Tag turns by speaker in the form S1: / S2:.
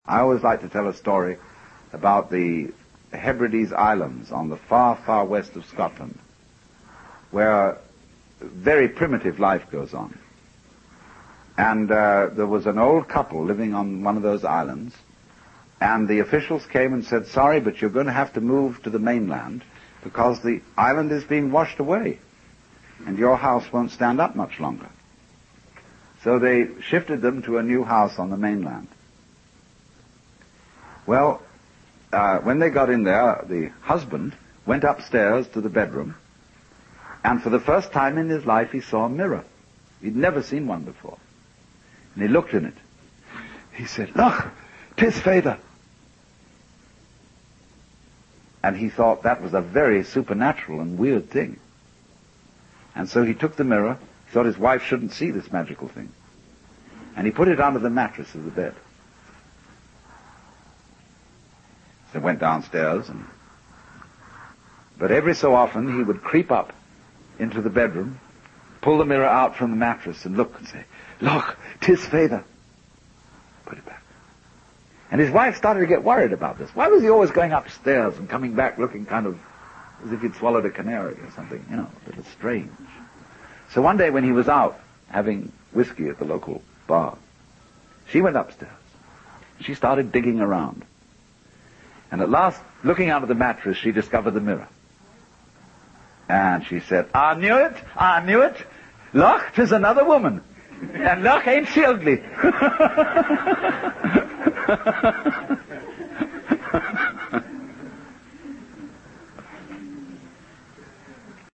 S1: I always like to tell a story about the Hebrides Islands on the far, far west of Scotland, where very primitive life goes on. And there was an old couple living on one of those islands, and the officials came and said, sorry, but you're going to have to move to the mainland because the island is being washed away, and your house won't stand up much longer. So they shifted them to a new house on the mainland. Well, when they got in there, the husband went upstairs to the bedroom, and for the first time in his life he saw a mirror. He'd never seen one before. And he looked in it. He said, "Look, 'tis Fedor." And he thought that was a very supernatural and weird thing. And so he took the mirror, thought his wife shouldn't see this magical thing, and he put it under the mattress of the bed. So he went downstairs, but every so often he would creep up into the bedroom, pull the mirror out from the mattress and look and say, "Look, 'tis Fedor." Put it back. And his wife started to get worried about this. Why was he always going upstairs and coming back looking kind of as if he'd swallowed a canary or something, a little strange. So one day when he was out having whiskey at the local bar, she went upstairs. She started digging around. And at last, looking out of the mattress, she discovered the mirror. And she said, I knew it. Look, 'tis another woman. And look, ain't she ugly?"